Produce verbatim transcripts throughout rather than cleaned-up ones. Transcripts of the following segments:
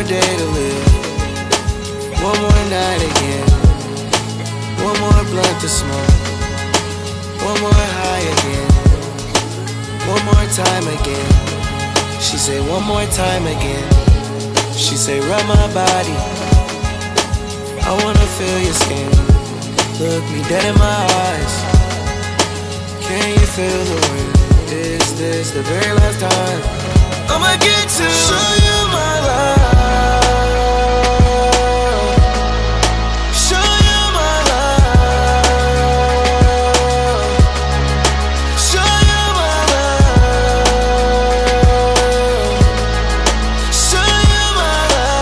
more day to live, one more night again, one more blunt to smoke, one more high again, one more time again. She say one more time again. She say rub my body, I wanna feel your skin. Look me dead in my eyes, can you feel the wind? Is this the very last time I'ma get to show you my love? Show you my love. Show you my love. Show you my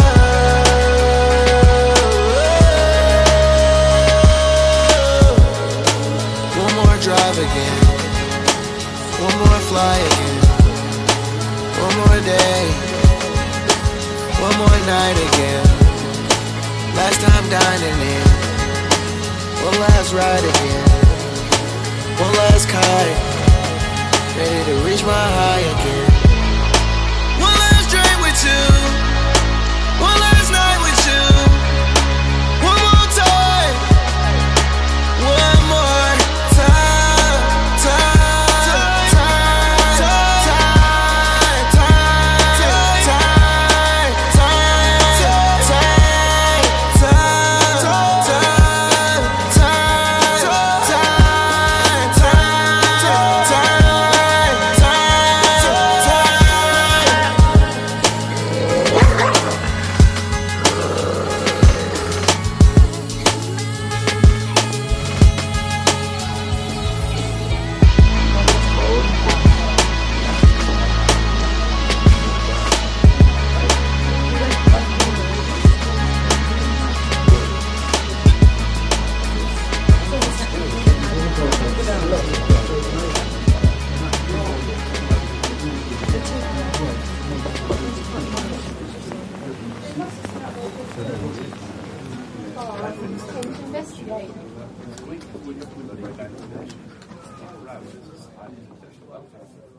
love. One more drive again, one more fly again, one more day, one more night again. Last time dining in, one last ride again, one last kite, ready to reach my high again. One last drink with you, one last night with you, one more time, one more time, time, time, time, time, time, Investigate.